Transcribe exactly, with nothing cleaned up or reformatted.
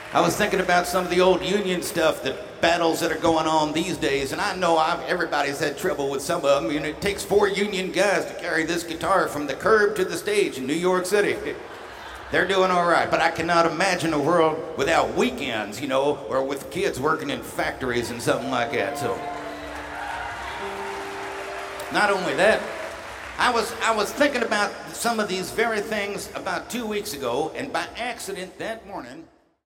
I was thinking about some of the old union stuff, the battles that are going on these days, and I know I've, everybody's had trouble with some of them. You know, it takes four union guys to carry this guitar from the curb to the stage in New York City. They're doing all right, but I cannot imagine a world without weekends, you know, or with kids working in factories and something like that. So, not only that, I was I was thinking about some of these very things about two weeks ago, and by accident that morning.